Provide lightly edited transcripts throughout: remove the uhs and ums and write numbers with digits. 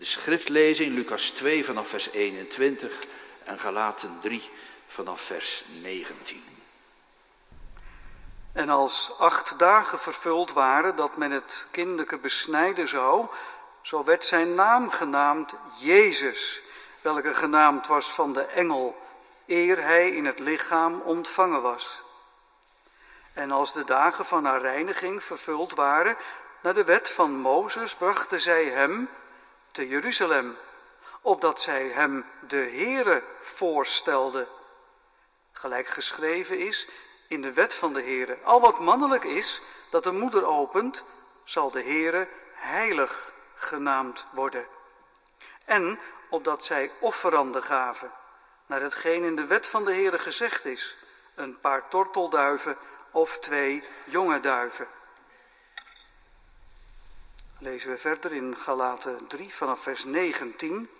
schriftlezing, Lucas 2 vanaf vers 21 en Galaten 3 vanaf vers 19. En als 8 dagen vervuld waren dat men het kindeke besnijden zou, zo werd zijn naam genaamd Jezus, welke genaamd was van de engel, eer hij in het lichaam ontvangen was. En als de dagen van haar reiniging vervuld waren, naar de wet van Mozes brachten zij hem te Jeruzalem, opdat zij hem de Heere voorstelden. Gelijk geschreven is in de wet van de Heere: al wat mannelijk is, dat de moeder opent, zal de Heere heilig genaamd worden. En opdat zij offeranden gaven, naar hetgeen in de wet van de Heere gezegd is, een paar tortelduiven of 2 jonge duiven. Lezen we verder in Galaten 3 vanaf vers 19.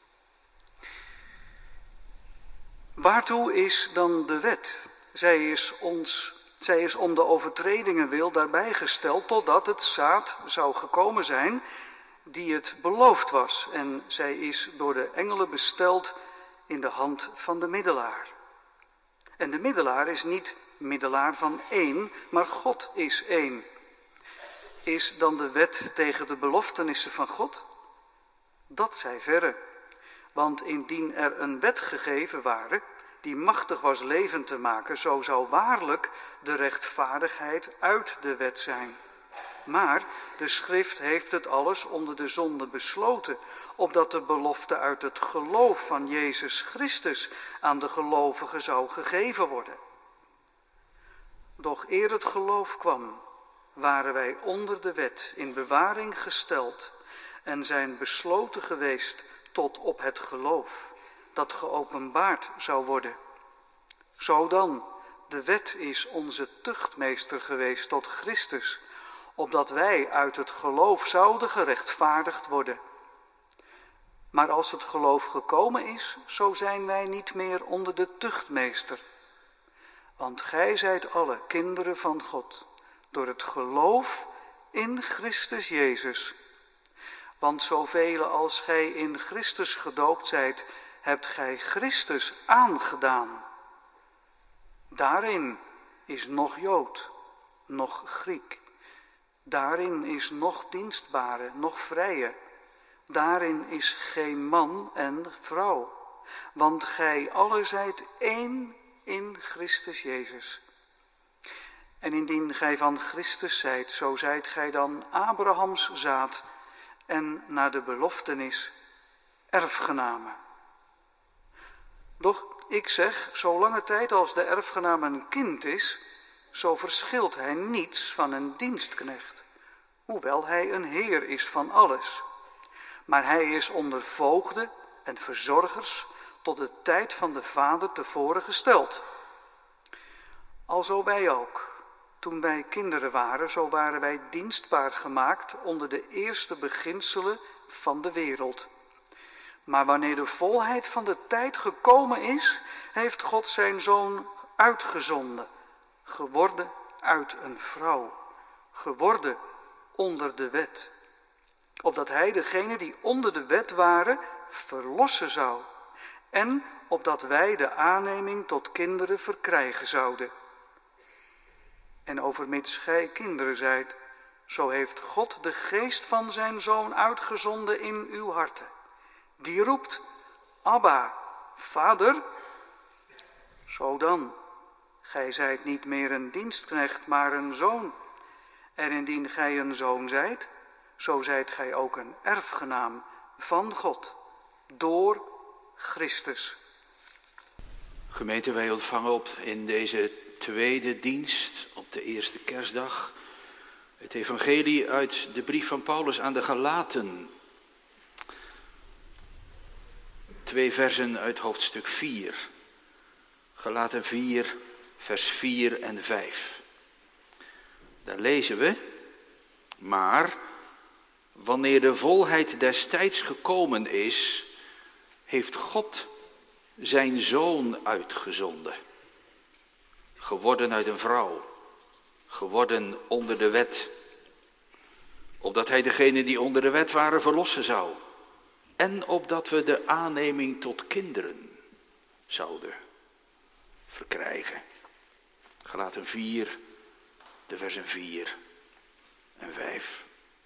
Waartoe is dan de wet? Zij is om de overtredingen wil daarbij gesteld, totdat het zaad zou gekomen zijn die het beloofd was. En zij is door de engelen besteld in de hand van de middelaar. En de middelaar is niet middelaar van één, maar God is één. Is dan de wet tegen de beloftenissen van God? Dat zij verre. Want indien er een wet gegeven ware, die machtig was leven te maken, zo zou waarlijk de rechtvaardigheid uit de wet zijn. Maar de schrift heeft het alles onder de zonde besloten, opdat de belofte uit het geloof van Jezus Christus aan de gelovigen zou gegeven worden. Doch eer het geloof kwam, waren wij onder de wet in bewaring gesteld en zijn besloten geweest tot op het geloof dat geopenbaard zou worden. Zo dan, de wet is onze tuchtmeester geweest tot Christus, opdat wij uit het geloof zouden gerechtvaardigd worden. Maar als het geloof gekomen is, zo zijn wij niet meer onder de tuchtmeester. Want gij zijt alle kinderen van God, door het geloof in Christus Jezus. Want zoveel als gij in Christus gedoopt zijt, hebt gij Christus aangedaan. Daarin is nog Jood, nog Griek. Daarin is nog dienstbare, nog vrije. Daarin is geen man en vrouw. Want gij alle zijt één in Christus Jezus. En indien gij van Christus zijt, zo zijt gij dan Abrahams zaad en naar de beloftenis erfgenamen. Doch ik zeg, zolange tijd als de erfgenaam een kind is, zo verschilt hij niets van een dienstknecht, hoewel hij een heer is van alles. Maar hij is onder voogden en verzorgers tot de tijd van de vader tevoren gesteld. Alzo wij ook, toen wij kinderen waren, zo waren wij dienstbaar gemaakt onder de eerste beginselen van de wereld. Maar wanneer de volheid van de tijd gekomen is, heeft God zijn zoon uitgezonden, geworden uit een vrouw, geworden onder de wet, opdat hij degenen die onder de wet waren verlossen zou, en opdat wij de aanneming tot kinderen verkrijgen zouden. En overmits gij kinderen zijt, zo heeft God de geest van zijn zoon uitgezonden in uw harten. Die roept, Abba, Vader. Zo dan, gij zijt niet meer een dienstknecht, maar een zoon. En indien gij een zoon zijt, zo zijt gij ook een erfgenaam van God, door Christus. Gemeente, wij ontvangen op in deze tweede dienst, op de eerste kerstdag, het evangelie uit de brief van Paulus aan de Galaten. 2 versen uit hoofdstuk 4. Galaten 4, vers 4 en 5. Daar lezen we, maar wanneer de volheid des tijds gekomen is, heeft God zijn zoon uitgezonden. Geworden uit een vrouw, geworden onder de wet, opdat hij degenen die onder de wet waren verlossen zou, En opdat we de aanneming tot kinderen zouden verkrijgen. Galaten 4, de versen 4 en 5.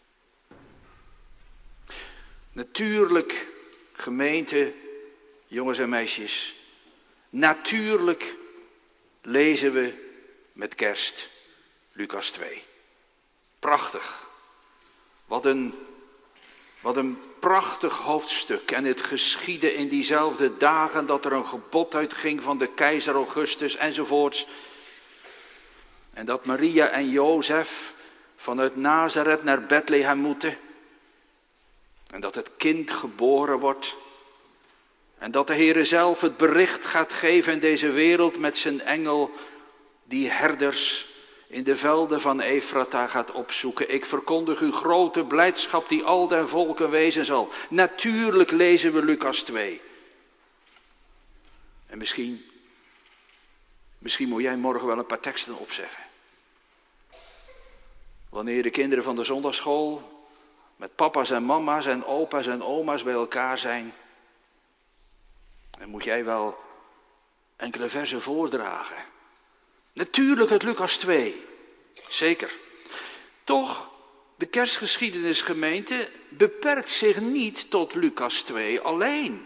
Natuurlijk, gemeente, jongens en meisjes, natuurlijk lezen we met kerst Lucas 2. Prachtig. Wat een prachtig hoofdstuk. En het geschiedde in diezelfde dagen dat er een gebod uitging van de keizer Augustus enzovoorts. En dat Maria en Jozef vanuit Nazareth naar Bethlehem moeten. En dat het kind geboren wordt. En dat de Heere zelf het bericht gaat geven in deze wereld met zijn engel die herders in de velden van Efrata gaat opzoeken. Ik verkondig u grote blijdschap die al den volken wezen zal. Natuurlijk lezen we Lucas 2. En misschien moet jij morgen wel een paar teksten opzeggen. Wanneer de kinderen van de zondagschool met papa's en mama's en opa's en oma's bij elkaar zijn, dan moet jij wel enkele versen voordragen. Natuurlijk het Lucas 2, zeker. Toch, de kerstgeschiedenisgemeente beperkt zich niet tot Lucas 2 alleen.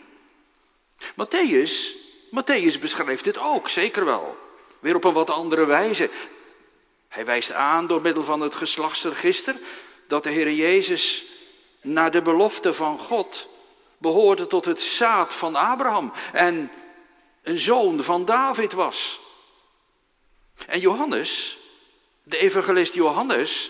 Matthäus beschrijft het ook, zeker wel. Weer op een wat andere wijze. Hij wijst aan door middel van het geslachtsregister dat de Heer Jezus naar de belofte van God behoorde tot het zaad van Abraham en een zoon van David was. En Johannes, de evangelist Johannes,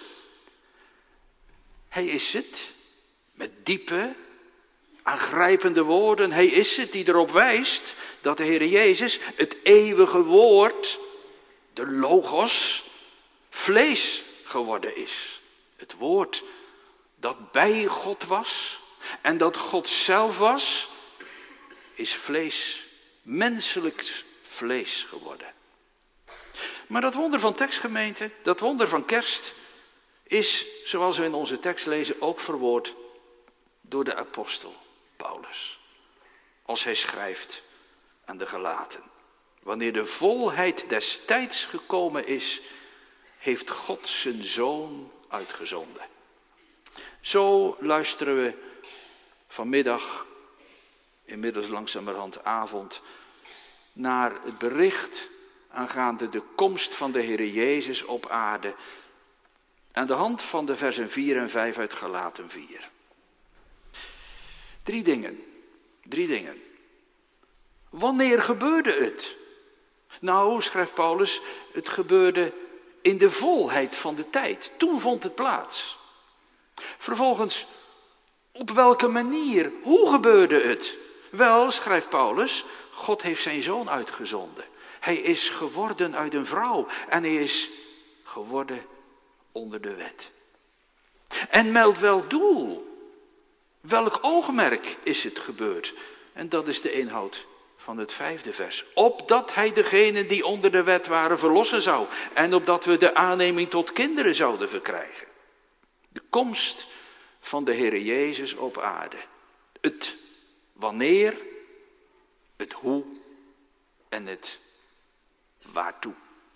hij is het, met diepe, aangrijpende woorden, hij is het die erop wijst dat de Heer Jezus, het eeuwige woord, de Logos, vlees geworden is. Het woord dat bij God was en dat God zelf was, is vlees, menselijk vlees geworden. Maar dat wonder van tekstgemeente, dat wonder van kerst, is, zoals we in onze tekst lezen, ook verwoord door de apostel Paulus. Als hij schrijft aan de Galaten. Wanneer de volheid des tijds gekomen is, heeft God zijn zoon uitgezonden. Zo luisteren we vanmiddag, inmiddels langzamerhand avond, naar het bericht aangaande de komst van de Heere Jezus op aarde, aan de hand van de versen 4 en 5 uit Galaten 4. Drie dingen. Wanneer gebeurde het? Nou, schrijft Paulus, het gebeurde in de volheid van de tijd. Toen vond het plaats. Vervolgens, op welke manier? Hoe gebeurde het? Wel, schrijft Paulus, God heeft zijn zoon uitgezonden. Hij is geworden uit een vrouw en hij is geworden onder de wet. En meldt wel doel. Welk oogmerk is het gebeurd? En dat is de inhoud van het 5e vers. Opdat hij degenen die onder de wet waren verlossen zou. En opdat we de aanneming tot kinderen zouden verkrijgen. De komst van de Heere Jezus op aarde. Het wanneer, het hoe en het waartoe.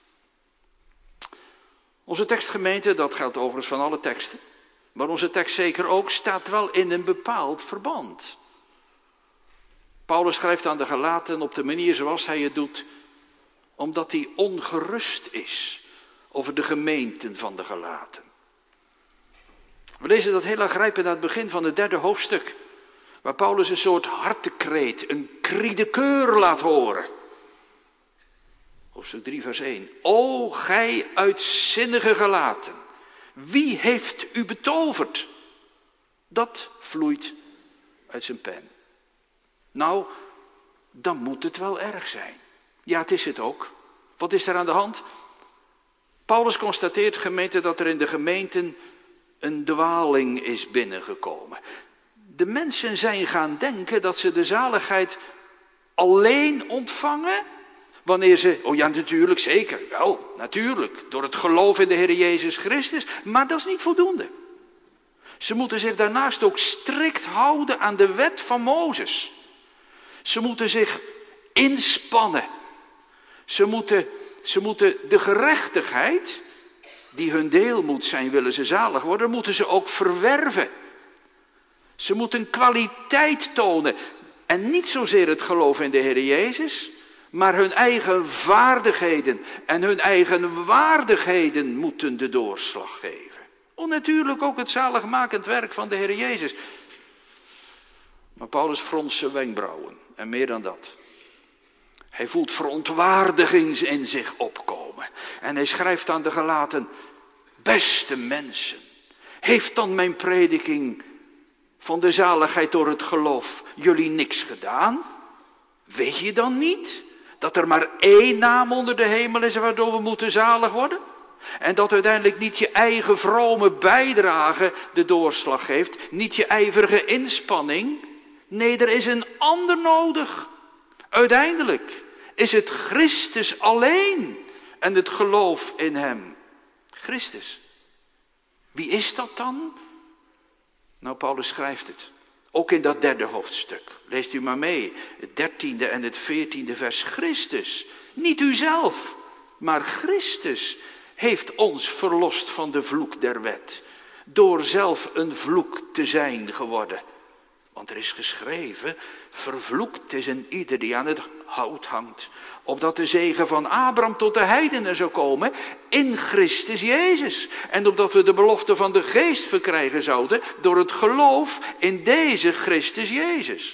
Onze tekstgemeente, dat geldt overigens van alle teksten, maar onze tekst zeker ook, staat wel in een bepaald verband. Paulus schrijft aan de Galaten op de manier zoals hij het doet, omdat hij ongerust is over de gemeenten van de Galaten. We lezen dat heel aangrijpend aan het begin van het 3e hoofdstuk, waar Paulus een soort hartekreet, een cri de coeur laat horen. Hoofdstuk 3 vers 1. O gij uitzinnige Galaten, wie heeft u betoverd? Dat vloeit uit zijn pen. Nou, dan moet het wel erg zijn. Ja, het is het ook. Wat is er aan de hand? Paulus constateert, gemeente, dat er in de gemeenten een dwaling is binnengekomen. De mensen zijn gaan denken dat ze de zaligheid alleen ontvangen wanneer ze, oh ja natuurlijk, zeker, wel, natuurlijk, door het geloof in de Heer Jezus Christus, maar dat is niet voldoende. Ze moeten zich daarnaast ook strikt houden aan de wet van Mozes. Ze moeten zich inspannen. Ze moeten de gerechtigheid die hun deel moet zijn, willen ze zalig worden, moeten ze ook verwerven. Ze moeten kwaliteit tonen. En niet zozeer het geloof in de Heer Jezus, maar hun eigen vaardigheden en hun eigen waardigheden moeten de doorslag geven. Onnatuurlijk ook het zaligmakend werk van de Heer Jezus. Maar Paulus fronst zijn wenkbrauwen en meer dan dat. Hij voelt verontwaardiging in zich opkomen. En hij schrijft aan de Galaten: beste mensen, heeft dan mijn prediking van de zaligheid door het geloof jullie niks gedaan? Weet je dan niet dat er maar één naam onder de hemel is waardoor we moeten zalig worden? En dat uiteindelijk niet je eigen vrome bijdrage de doorslag geeft, niet je ijverige inspanning. Nee, er is een ander nodig. Uiteindelijk is het Christus alleen en het geloof in hem. Christus. Wie is dat dan? Nou, Paulus schrijft het. Ook in dat 3e hoofdstuk. Leest u maar mee. Het 13e en het 14e vers. Christus. Niet uzelf, maar Christus heeft ons verlost van de vloek der wet. Door zelf een vloek te zijn geworden. Want er is geschreven: vervloekt is een ieder die aan het hout hangt. Opdat de zegen van Abraham tot de heidenen zou komen in Christus Jezus. En opdat we de belofte van de geest verkrijgen zouden door het geloof in deze Christus Jezus.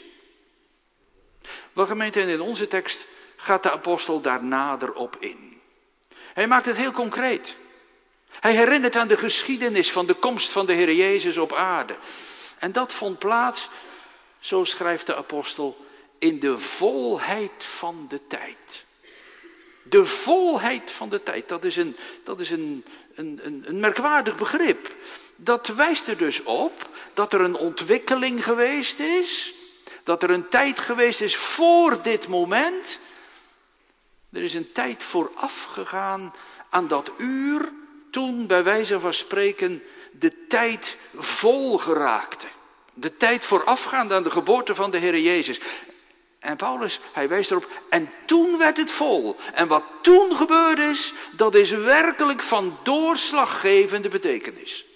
Wel gemeente, in onze tekst gaat de apostel daar nader op in. Hij maakt het heel concreet. Hij herinnert aan de geschiedenis van de komst van de Heer Jezus op aarde. En dat vond plaats, zo schrijft de apostel, in de volheid van de tijd. De volheid van de tijd, dat is een merkwaardig begrip. Dat wijst er dus op dat er een ontwikkeling geweest is. Dat er een tijd geweest is voor dit moment. Er is een tijd vooraf gegaan aan dat uur toen, bij wijze van spreken, de tijd vol geraakte. De tijd voorafgaand aan de geboorte van de Heer Jezus. En Paulus, hij wijst erop, en toen werd het vol. En wat toen gebeurd is, dat is werkelijk van doorslaggevende betekenis.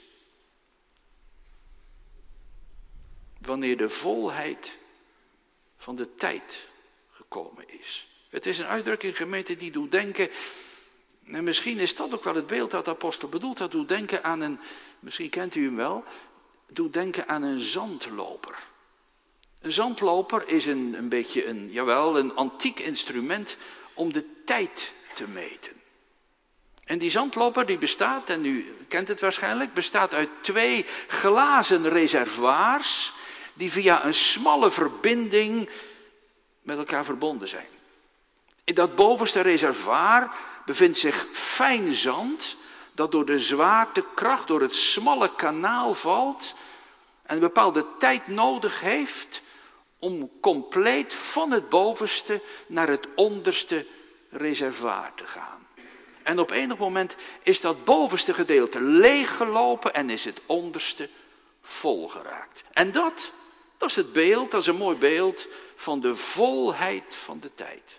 Wanneer de volheid van de tijd gekomen is. Het is een uitdrukking, gemeente, die doet denken, en misschien is dat ook wel het beeld dat de apostel bedoelt, dat doet denken aan een, misschien kent u hem wel, doet denken aan een zandloper. Een zandloper is een beetje een antiek instrument om de tijd te meten. En die zandloper die bestaat, en u kent het waarschijnlijk, bestaat uit 2 glazen reservoirs die via een smalle verbinding met elkaar verbonden zijn. In dat bovenste reservoir bevindt zich fijn zand dat door de zwaartekracht, door het smalle kanaal valt en een bepaalde tijd nodig heeft om compleet van het bovenste naar het onderste reservoir te gaan. En op enig moment is dat bovenste gedeelte leeggelopen en is het onderste volgeraakt. En dat is het beeld, dat is een mooi beeld van de volheid van de tijd.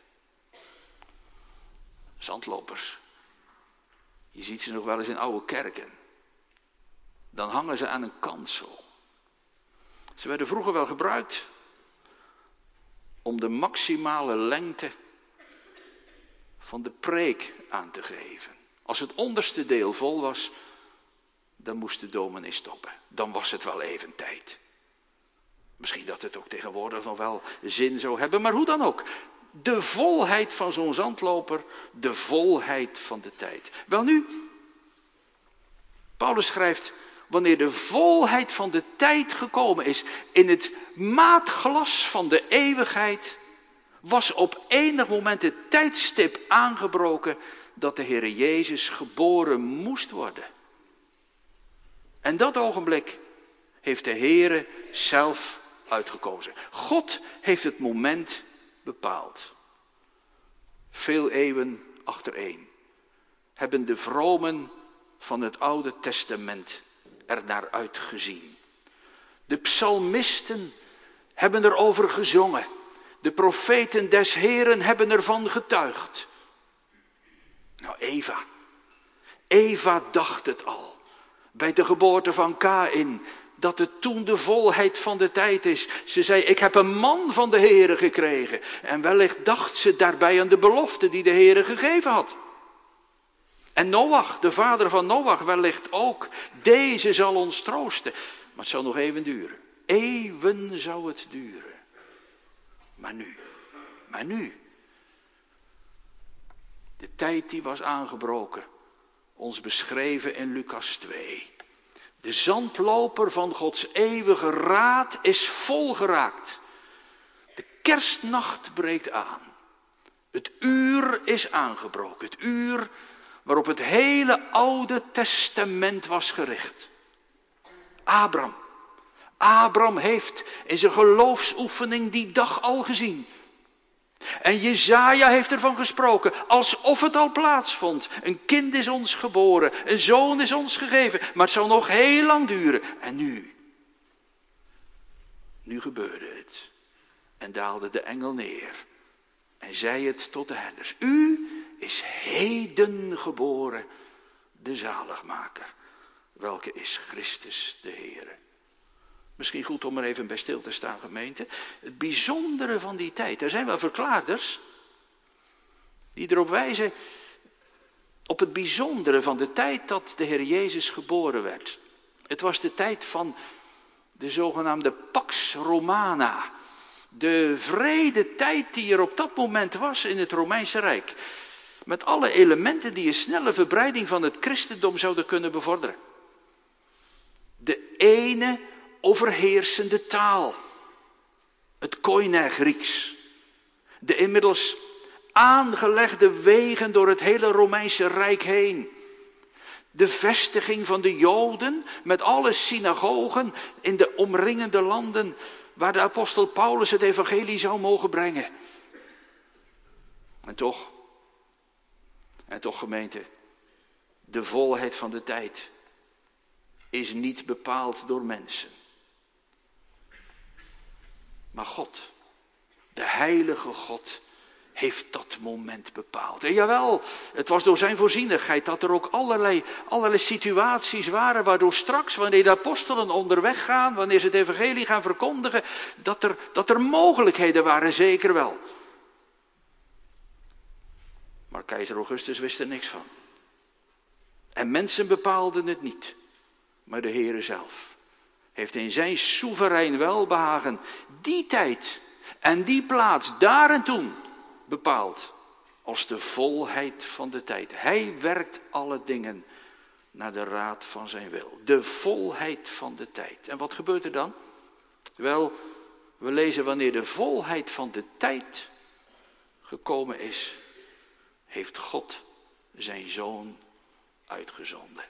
Zandlopers. Je ziet ze nog wel eens in oude kerken. Dan hangen ze aan een kansel. Ze werden vroeger wel gebruikt om de maximale lengte van de preek aan te geven. Als het onderste deel vol was, dan moest de dominee stoppen. Dan was het wel even tijd. Misschien dat het ook tegenwoordig nog wel zin zou hebben, maar hoe dan ook. De volheid van zo'n zandloper, de volheid van de tijd. Welnu, Paulus schrijft, wanneer de volheid van de tijd gekomen is, in het maatglas van de eeuwigheid, was op enig moment het tijdstip aangebroken dat de Heer Jezus geboren moest worden. En dat ogenblik heeft de Heer zelf uitgekozen. God heeft het moment bepaald. Veel eeuwen achtereen hebben de vromen van het Oude Testament er naar uitgezien. De psalmisten hebben erover gezongen. De profeten des Heren hebben ervan getuigd. Nou, Eva dacht het al. Bij de geboorte van Kaïn. Dat het toen de volheid van de tijd is. Ze zei, ik heb een man van de Heere gekregen. En wellicht dacht ze daarbij aan de belofte die de Heere gegeven had. En Noach, de vader van Noach, wellicht ook. Deze zal ons troosten. Maar het zal nog even duren. Eeuwen zou het duren. Maar nu. De tijd die was aangebroken. Ons beschreven in Lucas 2. De zandloper van Gods eeuwige raad is volgeraakt. De kerstnacht breekt aan. Het uur is aangebroken. Het uur waarop het hele Oude Testament was gericht. Abraham heeft in zijn geloofsoefening die dag al gezien. En Jesaja heeft ervan gesproken, alsof het al plaatsvond. Een kind is ons geboren, een zoon is ons gegeven, maar het zal nog heel lang duren. En nu gebeurde het. En daalde de engel neer en zei het tot de herders. U is heden geboren, de zaligmaker, welke is Christus de Heere. Misschien goed om er even bij stil te staan, gemeente. Het bijzondere van die tijd. Er zijn wel verklaarders die erop wijzen op het bijzondere van de tijd dat de Heer Jezus geboren werd. Het was de tijd van de zogenaamde Pax Romana. De vrede tijd die er op dat moment was in het Romeinse Rijk. Met alle elementen die een snelle verbreiding van het christendom zouden kunnen bevorderen. De ene overheersende taal. Het Koine Grieks. De inmiddels aangelegde wegen door het hele Romeinse Rijk heen. De vestiging van de Joden met alle synagogen in de omringende landen waar de apostel Paulus het evangelie zou mogen brengen. En toch gemeente, de volheid van de tijd is niet bepaald door mensen. Maar God, de heilige God, heeft dat moment bepaald. En jawel, het was door zijn voorzienigheid dat er ook allerlei situaties waren waardoor straks, wanneer de apostelen onderweg gaan, wanneer ze het evangelie gaan verkondigen, dat er mogelijkheden waren, zeker wel. Maar keizer Augustus wist er niks van. En mensen bepaalden het niet, maar de Heere zelf heeft in zijn soeverein welbehagen die tijd en die plaats daar en toen bepaald als de volheid van de tijd. Hij werkt alle dingen naar de raad van zijn wil. De volheid van de tijd. En wat gebeurt er dan? Wel, we lezen wanneer de volheid van de tijd gekomen is, heeft God zijn zoon uitgezonden.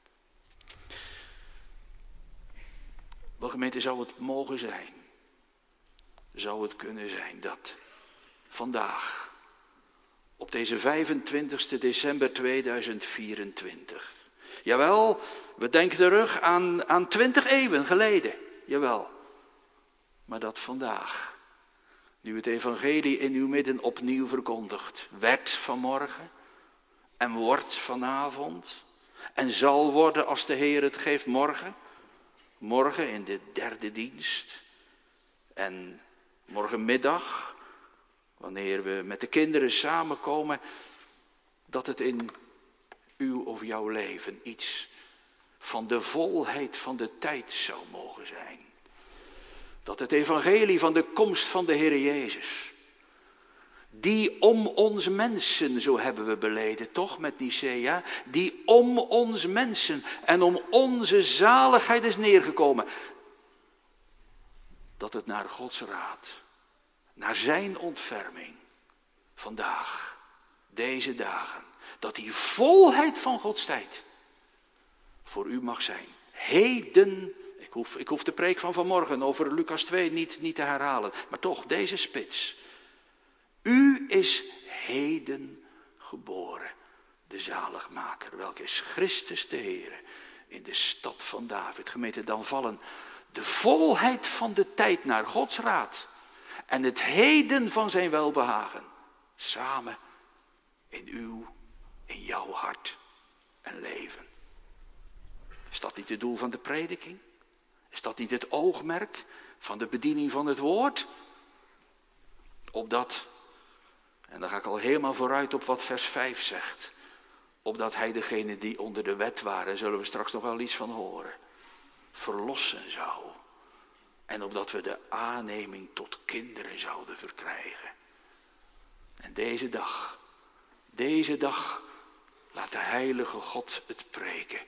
Wel gemeente, zou het mogen zijn, zou het kunnen zijn dat vandaag, op deze 25 december 2024, jawel, we denken terug aan 20 eeuwen geleden, jawel, maar dat vandaag, nu het evangelie in uw midden opnieuw verkondigd, werd vanmorgen en wordt vanavond en zal worden als de Heer het geeft morgen in de derde dienst en morgenmiddag, wanneer we met de kinderen samenkomen, dat het in uw of jouw leven iets van de volheid van de tijd zou mogen zijn. Dat het evangelie van de komst van de Heer Jezus, die om ons mensen, zo hebben we beleden, toch met Nicea, die om ons mensen en om onze zaligheid is neergekomen. Dat het naar Gods raad, naar zijn ontferming, vandaag, deze dagen, dat die volheid van Gods tijd voor u mag zijn. Heden, ik hoef de preek van vanmorgen over Lucas 2 niet te herhalen, maar toch deze spits. U is heden geboren, de zaligmaker, welke is Christus de Heere, in de stad van David. Gemeente, dan vallen De volheid van de tijd naar Gods raad. En het heden van zijn welbehagen. Samen in jouw hart en leven. Is dat niet het doel van de prediking? Is dat niet het oogmerk van de bediening van het woord? Opdat, en dan ga ik al helemaal vooruit op wat vers 5 zegt. Opdat hij degene die onder de wet waren, zullen we straks nog wel iets van horen, verlossen zou. En opdat we de aanneming tot kinderen zouden verkrijgen. En deze dag laat de heilige God het preken.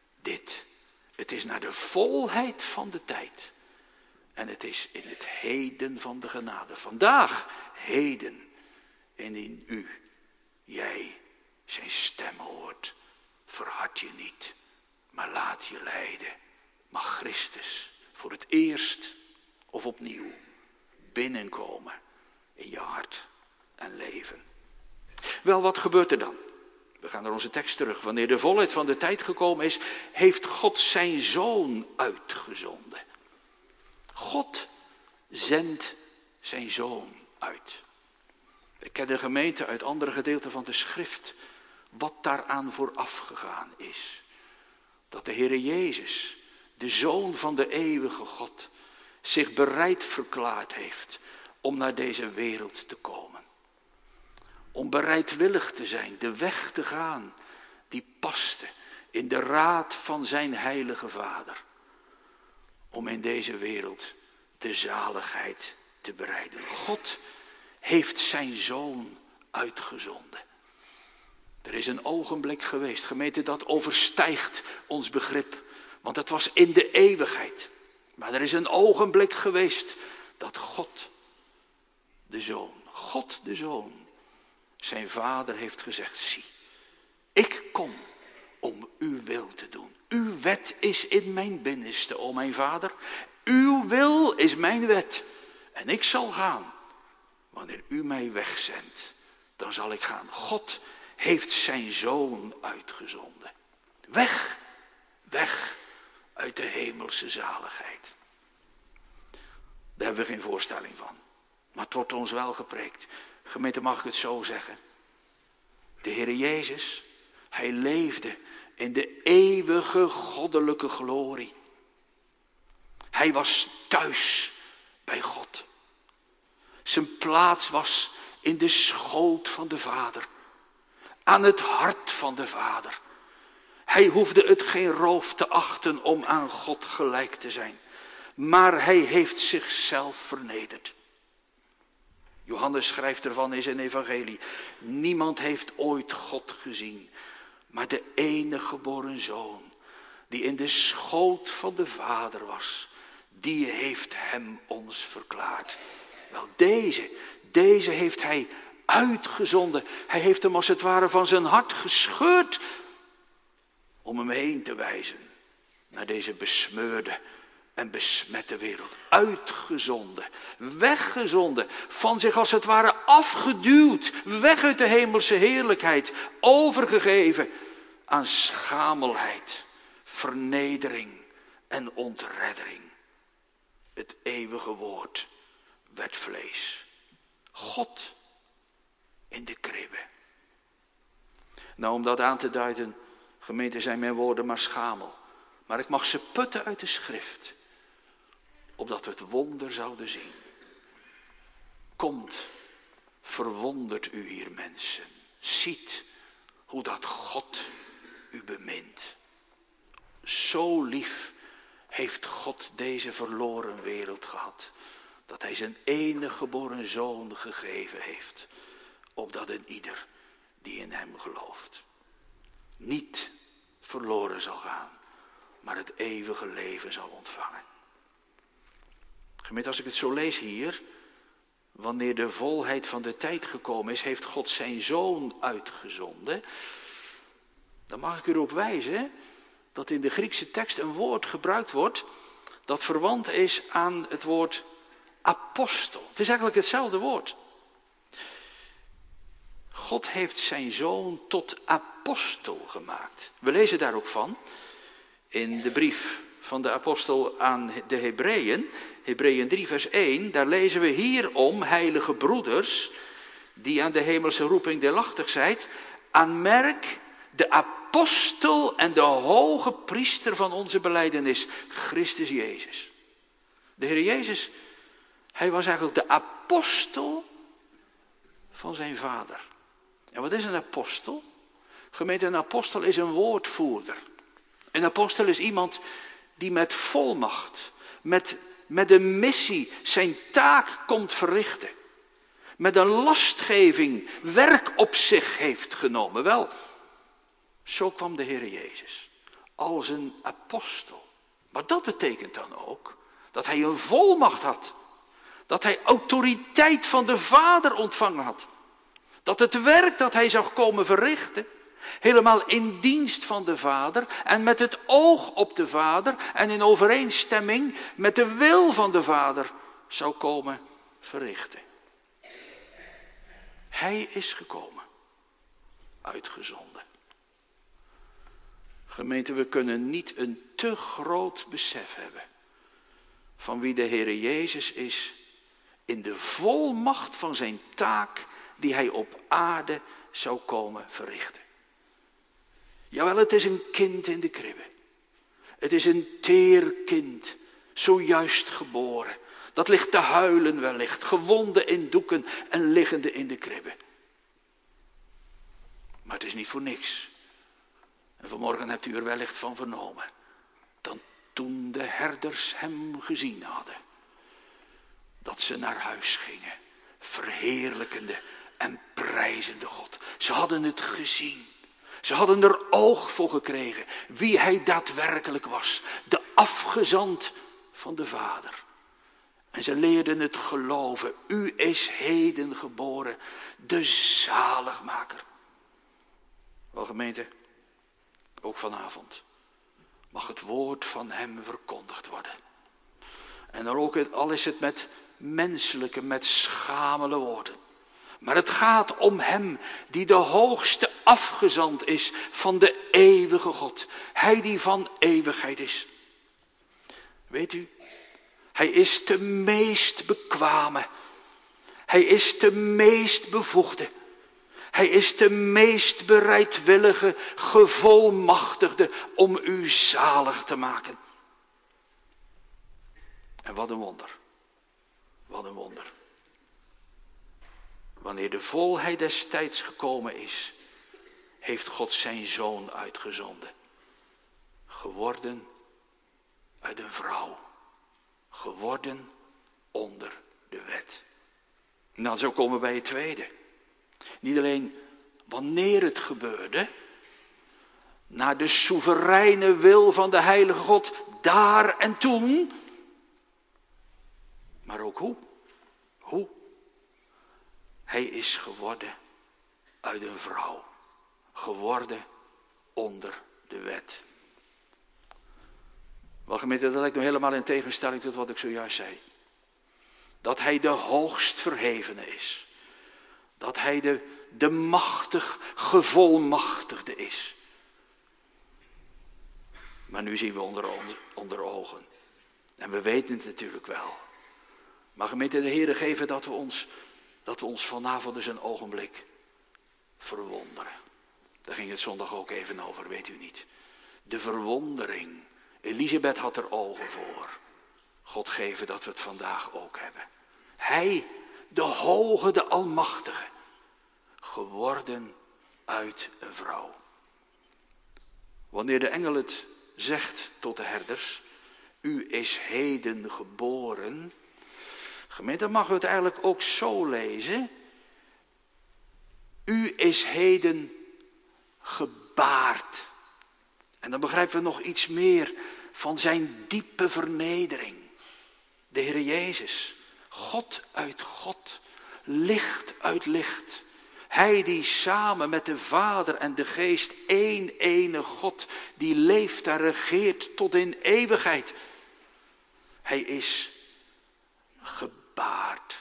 Het is naar de volheid van de tijd. En het is in het heden van de genade. Vandaag, heden. En in u, jij, zijn stem hoort. Verhard je niet, maar laat je leiden. Mag Christus voor het eerst of opnieuw binnenkomen in je hart en leven. Wel, wat gebeurt er dan? We gaan naar onze tekst terug. Wanneer de volheid van de tijd gekomen is, heeft God zijn zoon uitgezonden. God zendt zijn zoon uit. Ik ken de gemeente uit andere gedeelten van de schrift wat daaraan vooraf gegaan is. Dat de Heere Jezus, de Zoon van de eeuwige God, zich bereid verklaard heeft om naar deze wereld te komen. Om bereidwillig te zijn, de weg te gaan die paste in de raad van zijn heilige Vader. Om in deze wereld de zaligheid te bereiden. God heeft zijn Zoon uitgezonden. Er is een ogenblik geweest, gemeente, dat overstijgt ons begrip. Want het was in de eeuwigheid. Maar er is een ogenblik geweest dat God de Zoon, zijn Vader heeft gezegd: zie, ik kom om uw wil te doen. Uw wet is in mijn binnenste, o mijn Vader. Uw wil is mijn wet. En ik zal gaan. Wanneer u mij wegzendt, dan zal ik gaan. God heeft zijn Zoon uitgezonden. Weg uit de hemelse zaligheid. Daar hebben we geen voorstelling van. Maar het wordt ons wel gepreekt. Gemeente, mag ik het zo zeggen? De Heere Jezus, hij leefde in de eeuwige goddelijke glorie. Hij was thuis bij God. Zijn plaats was in de schoot van de Vader. Aan het hart van de Vader. Hij hoefde het geen roof te achten om aan God gelijk te zijn. Maar hij heeft zichzelf vernederd. Johannes schrijft ervan in zijn evangelie. Niemand heeft ooit God gezien. Maar de enige geboren Zoon, die in de schoot van de Vader was, die heeft hem ons verklaard. Wel, deze heeft hij uitgezonden. Hij heeft hem als het ware van zijn hart gescheurd om hem heen te wijzen naar deze besmeurde en besmette wereld. Uitgezonden, weggezonden, van zich als het ware afgeduwd, weg uit de hemelse heerlijkheid, overgegeven aan schamelheid, vernedering en ontreddering. Het eeuwige woord werd vlees. God in de kribbe. Nou, om dat aan te duiden, gemeente, zijn mijn woorden maar schamel. Maar ik mag ze putten uit de schrift. Opdat we het wonder zouden zien. Komt, verwondert u hier mensen. Ziet hoe dat God u bemint. Zo lief heeft God deze verloren wereld gehad. Dat hij zijn enige geboren Zoon gegeven heeft. Opdat een ieder die in hem gelooft niet verloren zal gaan, maar het eeuwige leven zal ontvangen. Gemeente, als ik het zo lees hier, wanneer de volheid van de tijd gekomen is, heeft God zijn Zoon uitgezonden. Dan mag ik u erop wijzen dat in de Griekse tekst een woord gebruikt wordt dat verwant is aan het woord apostel. Het is eigenlijk hetzelfde woord. God heeft zijn Zoon tot apostel gemaakt. We lezen daar ook van in de brief van de apostel aan de Hebreeën, Hebreeën 3 vers 1, daar lezen we hierom, heilige broeders, die aan de hemelse roeping deelachtig zijt, aanmerk de apostel en de hoge priester van onze belijdenis, Christus Jezus. De Heer Jezus, hij was eigenlijk de apostel van zijn vader. En wat is een apostel? Gemeente, een apostel is een woordvoerder. Een apostel is iemand die met volmacht, met een missie zijn taak komt verrichten. Met een lastgeving werk op zich heeft genomen. Wel, zo kwam de Heer Jezus. Als een apostel. Maar dat betekent dan ook dat hij een volmacht had. Dat hij autoriteit van de Vader ontvangen had. Dat het werk dat hij zou komen verrichten, helemaal in dienst van de Vader en met het oog op de Vader en in overeenstemming met de wil van de Vader zou komen verrichten. Hij is gekomen, uitgezonden. Gemeente, we kunnen niet een te groot besef hebben van wie de Heere Jezus is in de volmacht van zijn taak die hij op aarde zou komen verrichten. Jawel, het is een kind in de kribbe. Het is een teer kind, zojuist geboren. Dat ligt te huilen wellicht, gewonden in doeken en liggende in de kribbe. Maar het is niet voor niks. En vanmorgen hebt u er wellicht van vernomen. Dan toen de herders hem gezien hadden, dat ze naar huis gingen, verheerlijkende en prijzende God. Ze hadden het gezien. Ze hadden er oog voor gekregen wie hij daadwerkelijk was. De afgezant van de Vader. En ze leerden het geloven. U is heden geboren, de zaligmaker. Wel gemeente, ook vanavond mag het woord van hem verkondigd worden. En dan ook, al is het met menselijke, met schamele woorden. Maar het gaat om hem die de hoogste afgezant is van de eeuwige God. Hij die van eeuwigheid is. Weet u, hij is de meest bekwame. Hij is de meest bevoegde. Hij is de meest bereidwillige, gevolmachtigde om u zalig te maken. En wat een wonder. Wat een wonder. Wanneer de volheid des tijds gekomen is, heeft God zijn zoon uitgezonden. Geworden uit een vrouw. Geworden onder de wet. Nou, zo komen we bij het tweede. Niet alleen wanneer het gebeurde, naar de soevereine wil van de heilige God, daar en toen. Maar ook hoe. Hoe? Hij is geworden uit een vrouw. Geworden onder de wet. Wel gemeente, dat lijkt nu helemaal in tegenstelling tot wat ik zojuist zei. Dat hij de hoogst verhevene is. Dat hij de machtig gevolmachtigde is. Maar nu zien we onder ogen. En we weten het natuurlijk wel. Maar gemeente, de Heere geven dat we ons vanavond dus een ogenblik verwonderen. Daar ging het zondag ook even over, weet u niet. De verwondering. Elisabeth had er ogen voor. God geven dat we het vandaag ook hebben. Hij, de hoge, de almachtige. Geworden uit een vrouw. Wanneer de engel het zegt tot de herders. U is heden geboren. Gemeente, dan mogen we het eigenlijk ook zo lezen. U is heden gebaard. En dan begrijpen we nog iets meer van zijn diepe vernedering. De Heer Jezus, God uit God, licht uit licht. Hij die samen met de Vader en de Geest één ene God, die leeft en regeert tot in eeuwigheid. Hij is gebaard.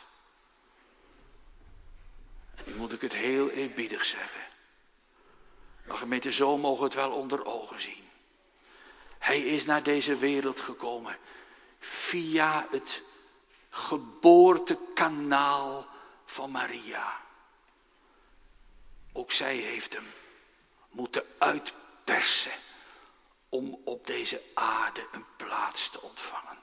En nu moet ik het heel eerbiedig zeggen. Maar gemeente, zo mogen we het wel onder ogen zien. Hij is naar deze wereld gekomen via het geboortekanaal van Maria. Ook zij heeft hem moeten uitpersen om op deze aarde een plaats te ontvangen.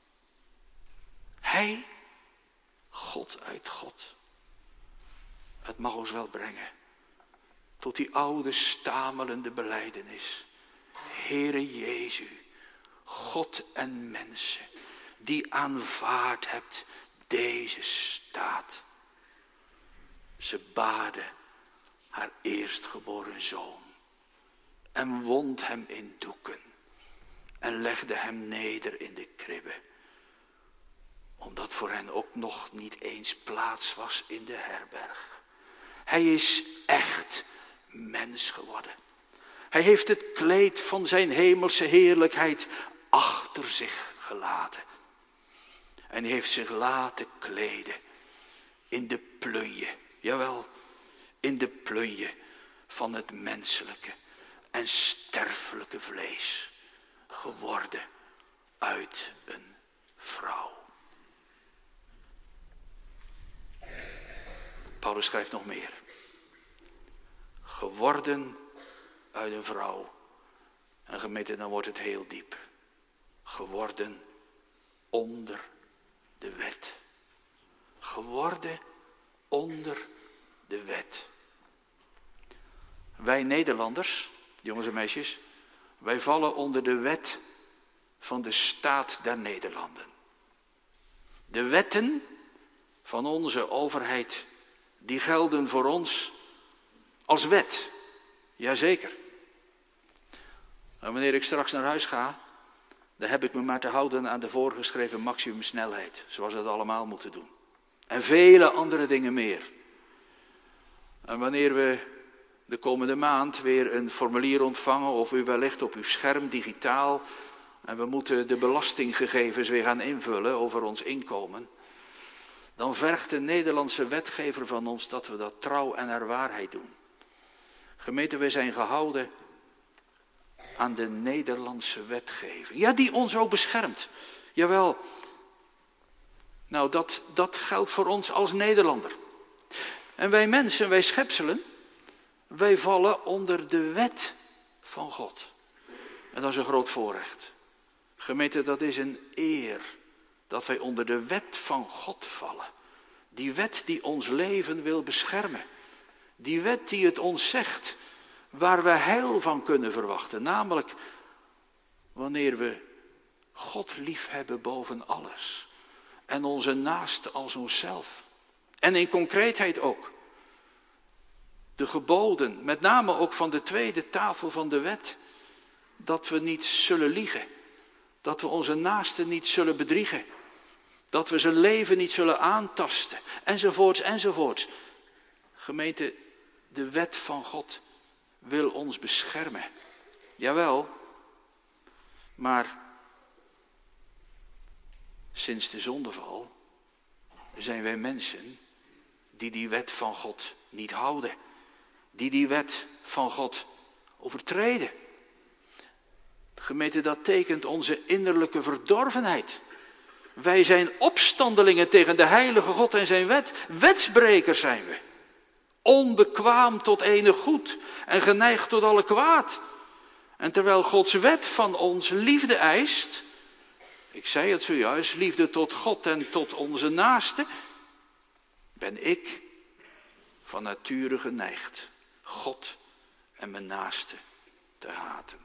Hij, God uit God. Het mag ons wel brengen tot die oude stamelende belijdenis. Heere Jezus, God en mensen, die aanvaard hebt deze staat. Ze baarde haar eerstgeboren zoon en wond hem in doeken en legde hem neder in de kribbe, omdat voor hen ook nog niet eens plaats was in de herberg. Hij is echt mens geworden. Hij heeft het kleed van zijn hemelse heerlijkheid achter zich gelaten. En hij heeft zich laten kleden in de plunje, jawel, in de plunje van het menselijke en sterfelijke vlees, geworden uit een vrouw. Paulus schrijft nog meer. Geworden uit een vrouw. En gemeente, dan wordt het heel diep. Geworden onder de wet. Geworden onder de wet. Wij Nederlanders, jongens en meisjes, wij vallen onder de wet van de staat der Nederlanden. De wetten van onze overheid, die gelden voor ons als wet. Jazeker. En wanneer ik straks naar huis ga, dan heb ik me maar te houden aan de voorgeschreven maximumsnelheid. Zoals we het allemaal moeten doen. En vele andere dingen meer. En wanneer we de komende maand weer een formulier ontvangen, of u wellicht op uw scherm digitaal, en we moeten de belastinggegevens weer gaan invullen over ons inkomen, dan vergt de Nederlandse wetgever van ons dat we dat trouw en naar waarheid doen. Gemeente, wij zijn gehouden aan de Nederlandse wetgeving. Ja, die ons ook beschermt. Jawel. Nou, dat geldt voor ons als Nederlander. En wij mensen, wij schepselen, wij vallen onder de wet van God. En dat is een groot voorrecht. Gemeente, dat is een eer dat wij onder de wet van God vallen. Die wet die ons leven wil beschermen. Die wet die het ons zegt waar we heil van kunnen verwachten. Namelijk wanneer we God lief hebben boven alles. En onze naaste als onszelf. En in concreetheid ook. De geboden, met name ook van de tweede tafel van de wet. Dat we niet zullen liegen. Dat we onze naaste niet zullen bedriegen. Dat we zijn leven niet zullen aantasten. Enzovoorts, enzovoorts. Gemeente, de wet van God wil ons beschermen. Jawel. Maar sinds de zondeval zijn wij mensen die wet van God niet houden. Die wet van God overtreden. Gemeente, dat tekent onze innerlijke verdorvenheid. Wij zijn opstandelingen tegen de heilige God en zijn wet. Wetsbrekers zijn we. Onbekwaam tot enig goed en geneigd tot alle kwaad. En terwijl Gods wet van ons liefde eist, ik zei het zojuist, liefde tot God en tot onze naaste, ben ik van nature geneigd God en mijn naaste te haten.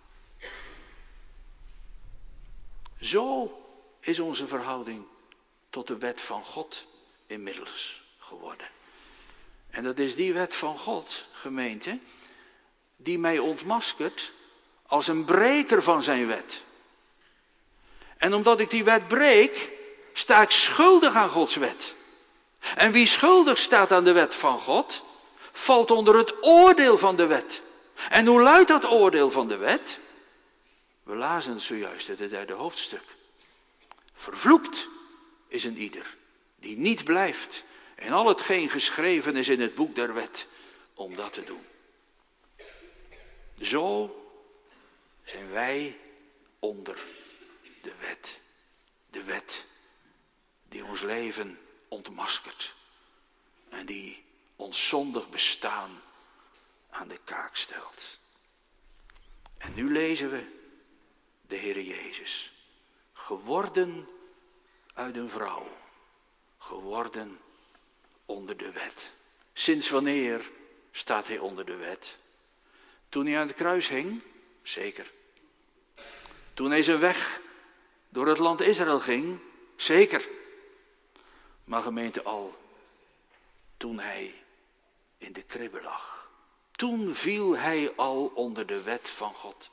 Zo is onze verhouding tot de wet van God inmiddels geworden. En dat is die wet van God, gemeente, die mij ontmaskert als een breker van zijn wet. En omdat ik die wet breek, sta ik schuldig aan Gods wet. En wie schuldig staat aan de wet van God, valt onder het oordeel van de wet. En hoe luidt dat oordeel van de wet? We lazen het zojuist in het 3e hoofdstuk. Vervloekt is een ieder die niet blijft in al hetgeen geschreven is in het boek der wet, om dat te doen. Zo zijn wij onder de wet. De wet die ons leven ontmaskert en die ons zondig bestaan aan de kaak stelt. En nu lezen we de Heere Jezus, geworden uit een vrouw, geworden onder de wet. Sinds wanneer staat hij onder de wet? Toen hij aan het kruis hing? Zeker. Toen hij zijn weg door het land Israël ging? Zeker. Maar gemeente, al toen hij in de kribbe lag, toen viel hij al onder de wet van God.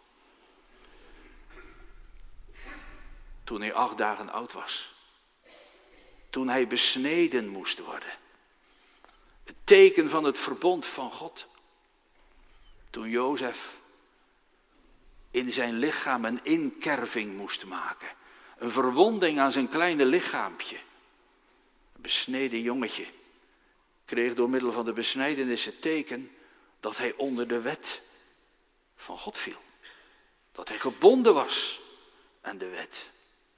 Toen hij 8 dagen oud was. Toen hij besneden moest worden. Het teken van het verbond van God. Toen Jozef in zijn lichaam een inkerving moest maken. Een verwonding aan zijn kleine lichaampje. Een besneden jongetje kreeg door middel van de besnijdenis het teken dat hij onder de wet van God viel. Dat hij gebonden was aan de wet.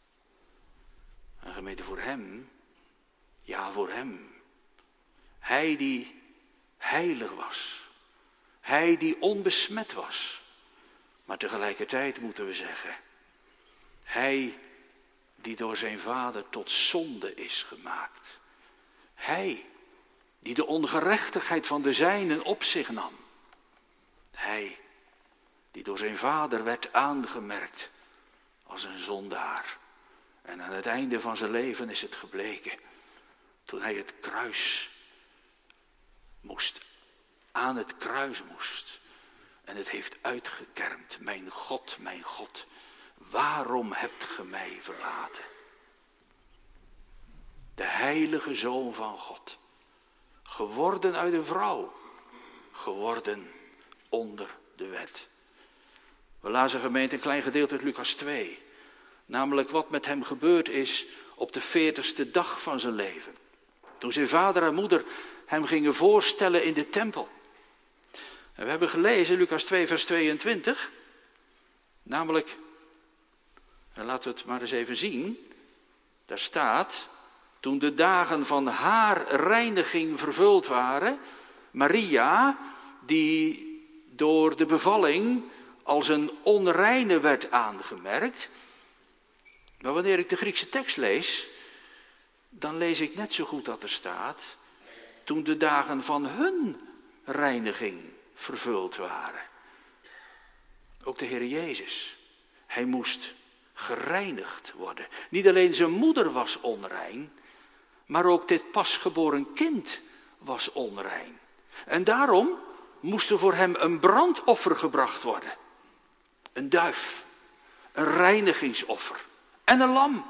En gemeente, voor hem, ja voor hem, hij die heilig was, hij die onbesmet was, maar tegelijkertijd moeten we zeggen, hij die door zijn vader tot zonde is gemaakt. Hij die de ongerechtigheid van de zijnen op zich nam. Hij die door zijn vader werd aangemerkt als een zondaar. En aan het einde van zijn leven is het gebleken, toen hij het kruis moest, aan het kruis moest. En het heeft uitgekermd, mijn God, waarom hebt ge mij verlaten? De heilige Zoon van God, geworden uit een vrouw, geworden onder de wet. We lazen, gemeente, een klein gedeelte uit Lucas 2. Namelijk wat met hem gebeurd is op de 40ste dag van zijn leven. Toen zijn vader en moeder hem gingen voorstellen in de tempel. En we hebben gelezen, Lucas 2 vers 22. Namelijk, en laten we het maar eens even zien. Daar staat, toen de dagen van haar reiniging vervuld waren. Maria, die door de bevalling als een onreine werd aangemerkt. Maar wanneer ik de Griekse tekst lees, dan lees ik net zo goed dat er staat, toen de dagen van hun reiniging vervuld waren. Ook de Heer Jezus, hij moest gereinigd worden. Niet alleen zijn moeder was onrein, maar ook dit pasgeboren kind was onrein. En daarom moest er voor hem een brandoffer gebracht worden. Een duif, een reinigingsoffer en een lam.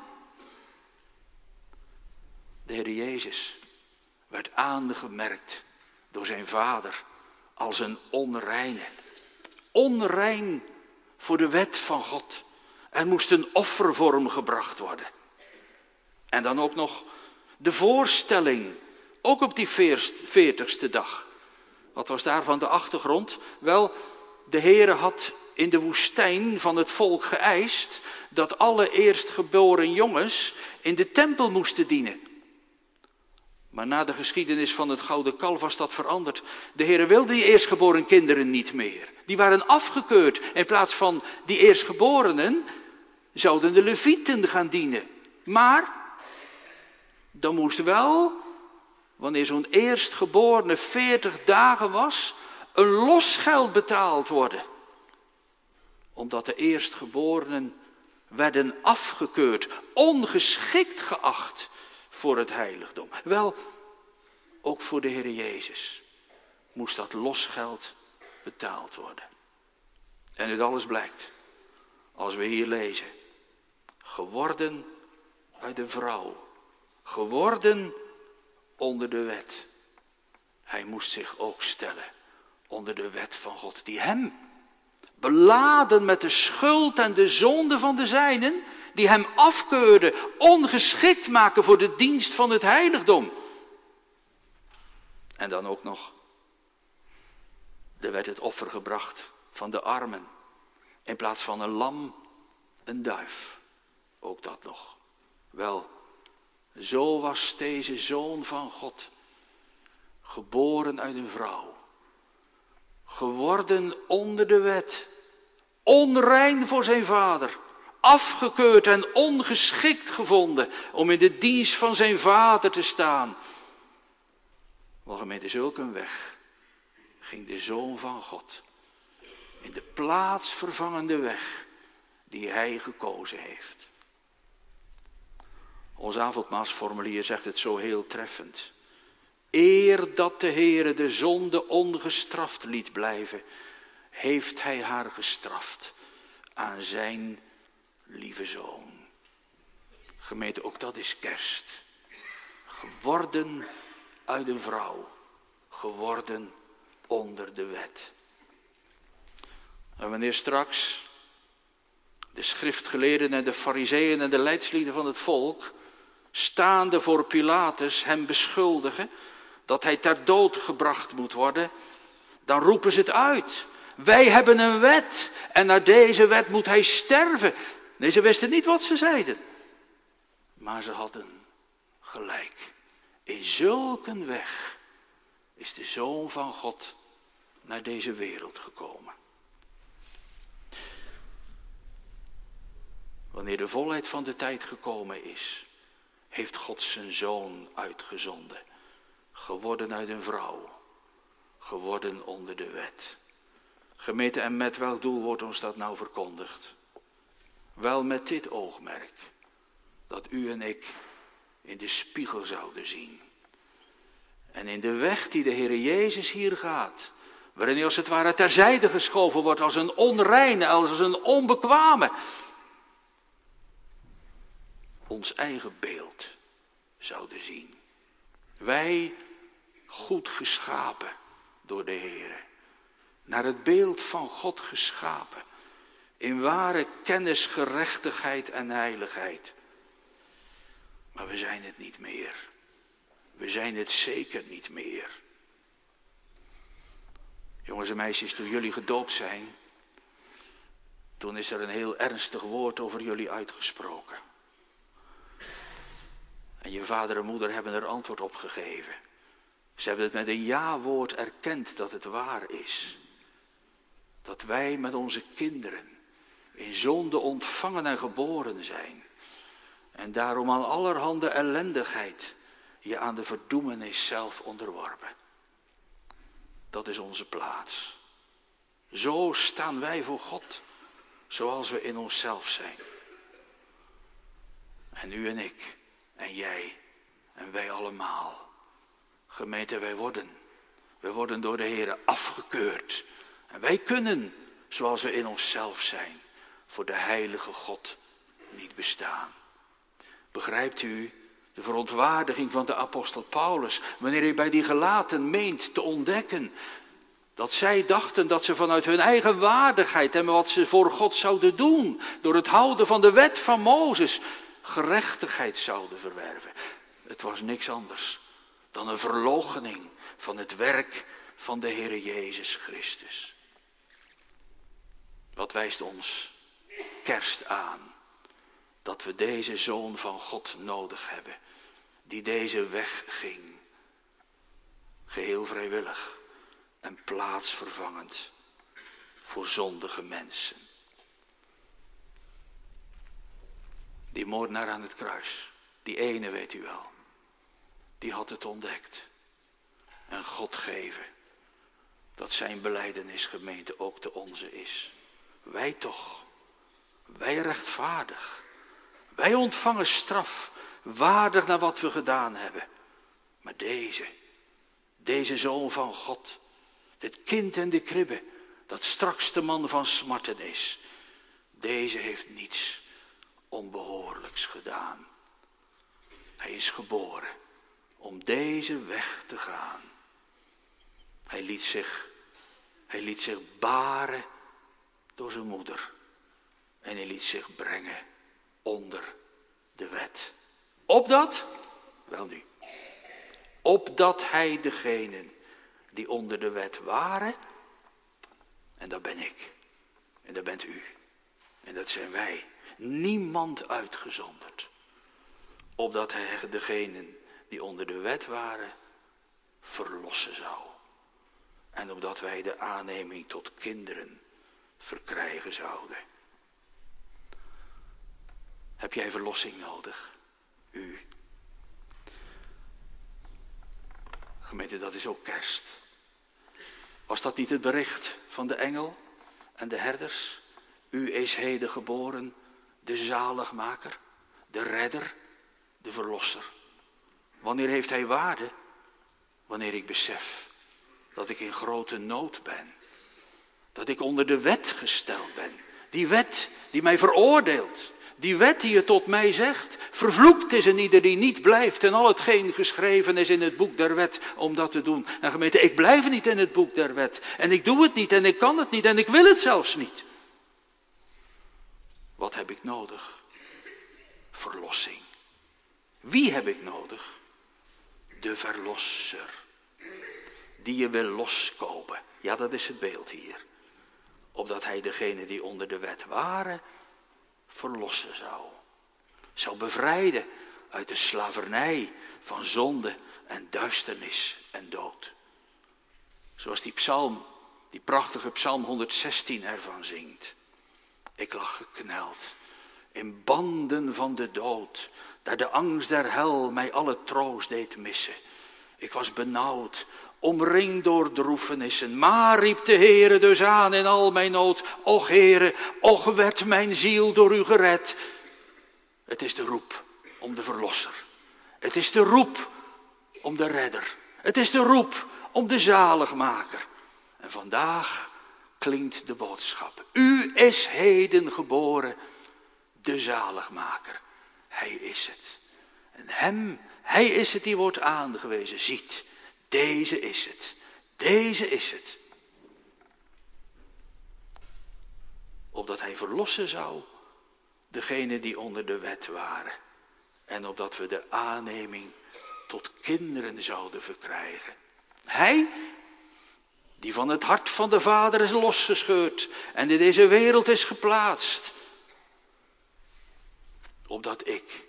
De Heer Jezus werd aangemerkt door zijn vader als een onreine. Onrein voor de wet van God. Er moest een offer voor hem gebracht worden. En dan ook nog de voorstelling, ook op die 40ste dag. Wat was daarvan de achtergrond? Wel, de Heere had in de woestijn van het volk geëist dat alle eerstgeboren jongens in de tempel moesten dienen. Maar na de geschiedenis van het gouden kalf was dat veranderd. De Heere wilde die eerstgeboren kinderen niet meer. Die waren afgekeurd. In plaats van die eerstgeborenen zouden de levieten gaan dienen. Maar dan moest wel, wanneer zo'n eerstgeborene 40 dagen was, een losgeld betaald worden. Omdat de eerstgeborenen werden afgekeurd, ongeschikt geacht voor het heiligdom. Wel, ook voor de Heer Jezus moest dat losgeld betaald worden. En uit alles blijkt, als we hier lezen, geworden uit de vrouw, geworden onder de wet. Hij moest zich ook stellen onder de wet van God, die hem, beladen met de schuld en de zonde van de zijnen, die hem afkeurde, ongeschikt maken voor de dienst van het heiligdom. En dan ook nog, er werd het offer gebracht van de armen. In plaats van een lam, een duif. Ook dat nog. Wel, zo was deze Zoon van God, geboren uit een vrouw, geworden onder de wet, onrein voor zijn vader, afgekeurd en ongeschikt gevonden om in de dienst van zijn vader te staan. Wel gemeente, zulk een weg ging de Zoon van God in de plaatsvervangende weg die hij gekozen heeft. Ons avondmaalsformulier zegt het zo heel treffend. Eer dat de Heere de zonde ongestraft liet blijven, heeft hij haar gestraft aan zijn lieve Zoon. Gemeente, ook dat is kerst. Geworden uit een vrouw, geworden onder de wet. En wanneer straks de schriftgeleerden en de farizeeën en de leidslieden van het volk, staande voor Pilatus, hem beschuldigen dat hij ter dood gebracht moet worden, dan roepen ze het uit. Wij hebben een wet en naar deze wet moet hij sterven. Nee, ze wisten niet wat ze zeiden. Maar ze hadden gelijk. In zulk een weg is de Zoon van God naar deze wereld gekomen. Wanneer de volheid van de tijd gekomen is, heeft God zijn Zoon uitgezonden. Geworden uit een vrouw. Geworden onder de wet. Gemeente, en met welk doel wordt ons dat nou verkondigd? Wel met dit oogmerk. Dat u en ik in de spiegel zouden zien. En in de weg die de Heere Jezus hier gaat, waarin hij als het ware terzijde geschoven wordt als een onreine, als een onbekwame, ons eigen beeld zouden zien. Wij, goed geschapen door de Heere, naar het beeld van God geschapen, in ware kennis, gerechtigheid en heiligheid. Maar we zijn het niet meer. We zijn het zeker niet meer. Jongens en meisjes, toen jullie gedoopt zijn, toen is er een heel ernstig woord over jullie uitgesproken. En je vader en moeder hebben er antwoord op gegeven. Ze hebben het met een ja-woord erkend dat het waar is. Dat wij met onze kinderen in zonde ontvangen en geboren zijn. En daarom aan allerhande ellendigheid je aan de verdoemenis zelf onderworpen. Dat is onze plaats. Zo staan wij voor God, zoals we in onszelf zijn. En u en ik, en jij, en wij allemaal. Gemeente, wij worden door de Heere afgekeurd. En wij kunnen, zoals we in onszelf zijn, voor de heilige God niet bestaan. Begrijpt u de verontwaardiging van de apostel Paulus, wanneer hij bij die gelaten meent te ontdekken dat zij dachten dat ze vanuit hun eigen waardigheid en wat ze voor God zouden doen, door het houden van de wet van Mozes, gerechtigheid zouden verwerven. Het was niks anders dan een verloochening van het werk van de Heere Jezus Christus. Wat wijst ons kerst aan? Dat we deze Zoon van God nodig hebben, die deze weg ging, geheel vrijwillig en plaatsvervangend voor zondige mensen. Die moordenaar aan het kruis, die ene weet u wel, die had het ontdekt en God geven dat zijn belijdenisgemeente ook de onze is. Wij toch, wij rechtvaardig. Wij ontvangen straf, waardig naar wat we gedaan hebben. Maar deze Zoon van God, dit kind in de kribbe, dat straks de man van smarten is, deze heeft niets onbehoorlijks gedaan. Hij is geboren om deze weg te gaan. Hij liet zich baren door zijn moeder. En hij liet zich brengen onder de wet. Opdat, welnu, opdat hij degenen die onder de wet waren, en dat ben ik, en dat bent u, en dat zijn wij, niemand uitgezonderd. Opdat hij degenen die onder de wet waren, verlossen zou. En opdat wij de aanneming tot kinderen verkrijgen zouden. Heb jij verlossing nodig? U. Gemeente, dat is ook kerst. Was dat niet het bericht van de engel en de herders? U is heden geboren, de zaligmaker, de redder, de verlosser. Wanneer heeft hij waarde? Wanneer ik besef dat ik in grote nood ben. Dat ik onder de wet gesteld ben. Die wet die mij veroordeelt. Die wet die het tot mij zegt. Vervloekt is een ieder die niet blijft en al hetgeen geschreven is in het boek der wet om dat te doen. En gemeente, ik blijf niet in het boek der wet. En ik doe het niet en ik kan het niet en ik wil het zelfs niet. Wat heb ik nodig? Verlossing. Wie heb ik nodig? De verlosser. Die je wil loskopen. Ja, dat is het beeld hier. Opdat hij degene die onder de wet waren, verlossen zou. Zou bevrijden uit de slavernij van zonde en duisternis en dood. Zoals die psalm, die prachtige psalm 116 ervan zingt. Ik lag gekneld in banden van de dood, daar de angst der hel mij alle troost deed missen. Ik was benauwd, omringd door droefenissen, maar riep de Heere dus aan in al mijn nood. Och Heere, och werd mijn ziel door u gered. Het is de roep om de verlosser. Het is de roep om de redder. Het is de roep om de zaligmaker. En vandaag klinkt de boodschap. U is heden geboren, de zaligmaker. Hij is het. En hij is het die wordt aangewezen. Ziet, deze is het. Deze is het. Opdat hij verlossen zou degene die onder de wet waren. En opdat we de aanneming tot kinderen zouden verkrijgen. Hij, die van het hart van de Vader is losgescheurd en in deze wereld is geplaatst. Opdat ik,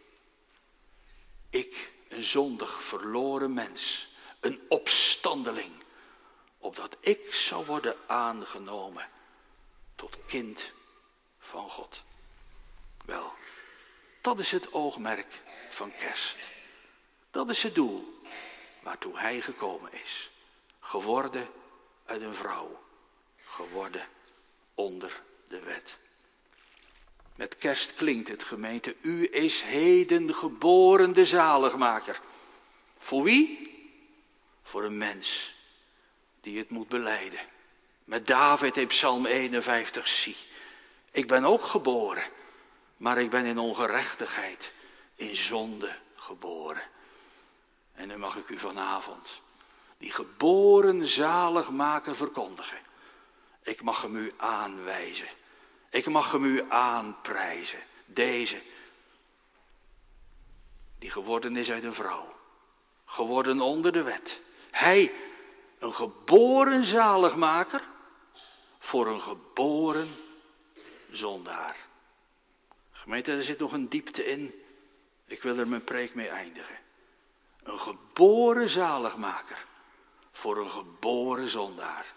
een zondig verloren mens, een opstandeling, opdat ik zou worden aangenomen tot kind van God. Wel, dat is het oogmerk van kerst. Dat is het doel waartoe hij gekomen is. Geworden uit een vrouw. Geworden onder de wet. Met kerst klinkt het, gemeente, u is heden geboren de zaligmaker. Voor wie? Voor een mens die het moet belijden. Met David in Psalm 51 zie. Ik ben ook geboren, maar ik ben in ongerechtigheid, in zonde geboren. En nu mag ik u vanavond die geboren zaligmaker verkondigen. Ik mag hem u aanwijzen. Ik mag hem u aanprijzen. Deze, die geworden is uit een vrouw. Geworden onder de wet. Hij, een geboren zaligmaker, voor een geboren zondaar. Gemeente, er zit nog een diepte in. Ik wil er mijn preek mee eindigen. Een geboren zaligmaker, voor een geboren zondaar.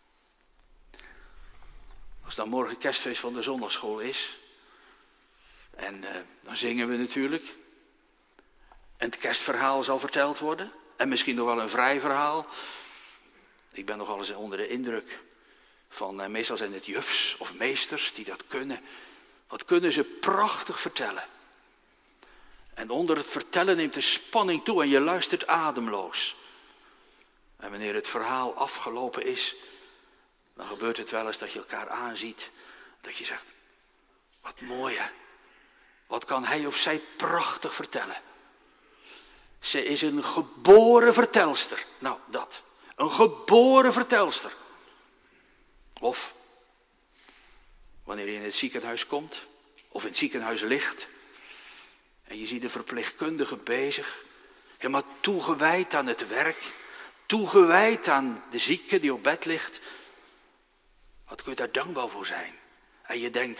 Als dan morgen kerstfeest van de zondagschool is. En dan zingen we natuurlijk. En het kerstverhaal zal verteld worden. En misschien nog wel een vrij verhaal. Ik ben nogal eens onder de indruk van, meestal zijn het jufs of meesters die dat kunnen. Wat kunnen ze prachtig vertellen. En onder het vertellen neemt de spanning toe en je luistert ademloos. En wanneer het verhaal afgelopen is, dan gebeurt het wel eens dat je elkaar aanziet. Dat je zegt, wat mooi hè. Wat kan hij of zij prachtig vertellen. Ze is een geboren vertelster. Nou, dat. Een geboren vertelster. Of, wanneer je in het ziekenhuis komt, of in het ziekenhuis ligt, en je ziet de verpleegkundige bezig, helemaal toegewijd aan het werk, toegewijd aan de zieke die op bed ligt. Wat kun je daar dankbaar voor zijn? En je denkt,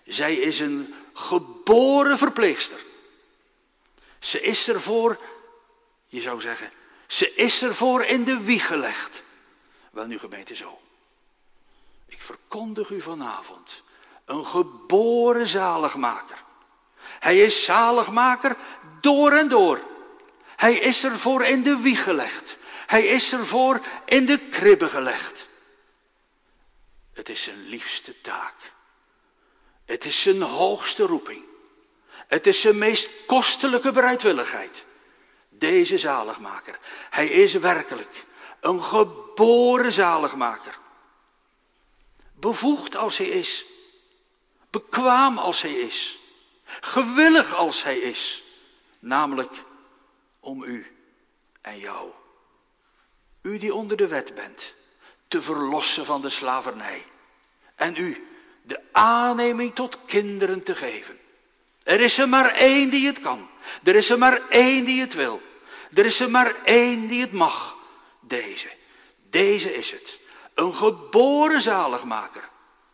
Zij is een geboren verpleegster. Ze is ervoor, je zou zeggen, ze is ervoor in de wieg gelegd. Wel nu gemeente zo. Ik verkondig u vanavond een geboren zaligmaker. Hij is zaligmaker door en door. Hij is ervoor in de wieg gelegd. Hij is ervoor in de kribbe gelegd. Het is zijn liefste taak. Het is zijn hoogste roeping. Het is zijn meest kostelijke bereidwilligheid. Deze zaligmaker. Hij is werkelijk een geboren zaligmaker. Bevoegd als hij is. Bekwaam als hij is. Gewillig als hij is. Namelijk om u en jou. U die onder de wet bent. Te verlossen van de slavernij. En u de aanneming tot kinderen te geven. Er is er maar één die het kan. Er is er maar één die het wil. Er is er maar één die het mag. Deze is het. Een geboren zaligmaker.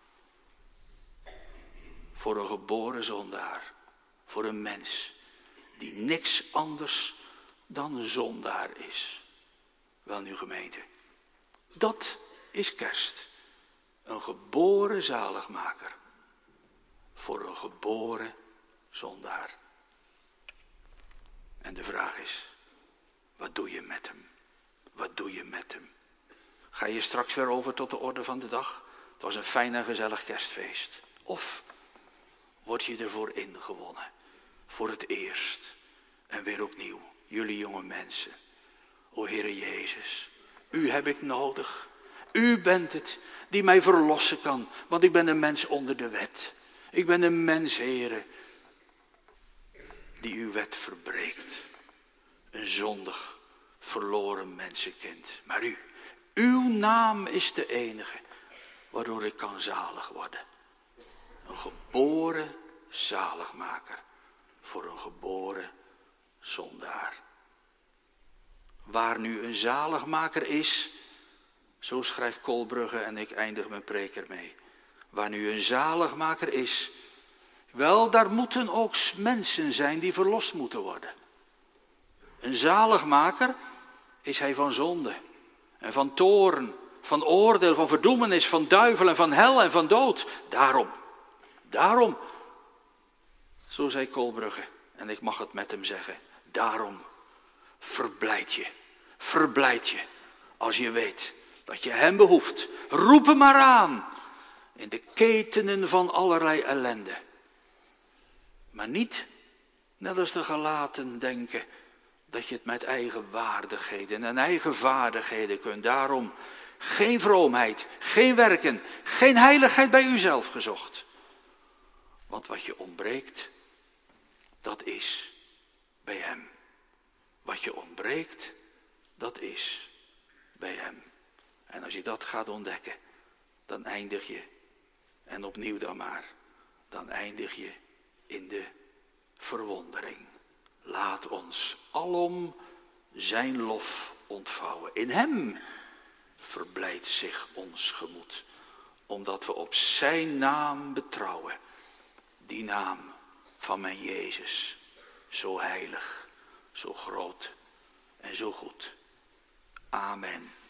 Voor een geboren zondaar. Voor een mens die niks anders dan zondaar is. Wel nu gemeente. Dat is kerst. Een geboren zaligmaker. Voor een geboren zondaar. En de vraag is, wat doe je met hem? Wat doe je met hem? Ga je straks weer over tot de orde van de dag? Het was een fijn en gezellig kerstfeest. Of word je ervoor ingewonnen? Voor het eerst. En weer opnieuw. Jullie jonge mensen. O Heere Jezus. U heb ik nodig. U bent het die mij verlossen kan. Want ik ben een mens onder de wet. Ik ben een mens, Heere, die uw wet verbreekt. Een zondig, verloren mensenkind. Maar u, uw naam is de enige waardoor ik kan zalig worden. Een geboren zaligmaker voor een geboren zondaar. Waar nu een zaligmaker is, zo schrijft Kolbrugge en ik eindig mijn preek ermee. Waar nu een zaligmaker is, wel daar moeten ook mensen zijn die verlost moeten worden. Een zaligmaker is hij van zonde en van toorn, van oordeel, van verdoemenis, van duivel en van hel en van dood. Daarom, zo zei Kolbrugge, en ik mag het met hem zeggen, daarom verblijd je, als je weet dat je hem behoeft. Roep hem maar aan, in de ketenen van allerlei ellende. Maar niet, net als de Galaten, denken dat je het met eigen waardigheden en eigen vaardigheden kunt. Daarom geen vroomheid, geen werken, geen heiligheid bij uzelf gezocht. Want wat je ontbreekt, dat is bij hem. Wat je ontbreekt, dat is bij hem. En als je dat gaat ontdekken, dan eindig je, en opnieuw dan maar, dan eindig je in de verwondering. Laat ons alom zijn lof ontvouwen. In hem verblijdt zich ons gemoed, omdat we op zijn naam betrouwen. Die naam van mijn Jezus, zo heilig, zo groot en zo goed. Amen.